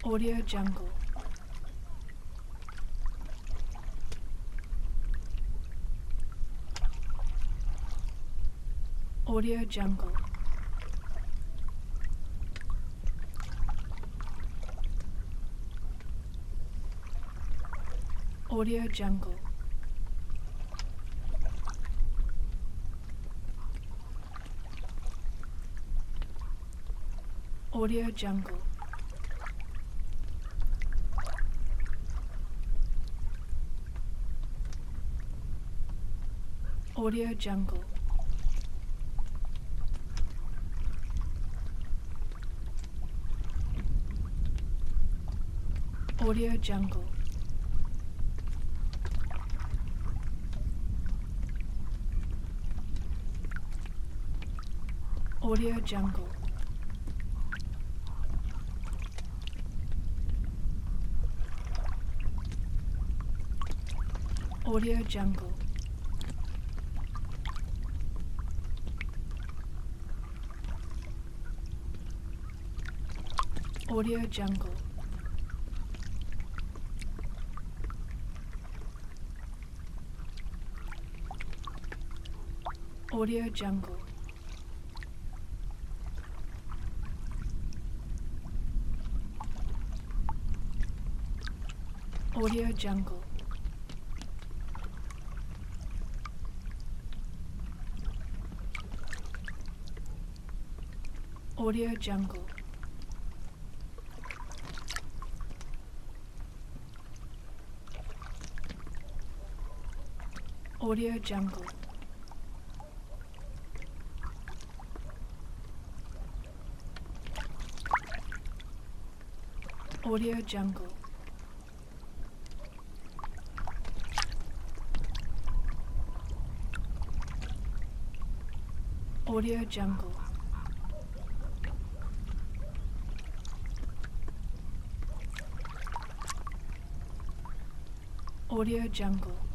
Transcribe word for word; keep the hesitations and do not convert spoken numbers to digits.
Audio Jungle. Audio Jungle. Audio Jungle. Audio Jungle. Audio Jungle. Audio Jungle. Audio Jungle. Audio Jungle. Audio Jungle. Audio Jungle. Audio Jungle. Audio Jungle. Audio Jungle. Audio Jungle. Audio Jungle. Audio Jungle.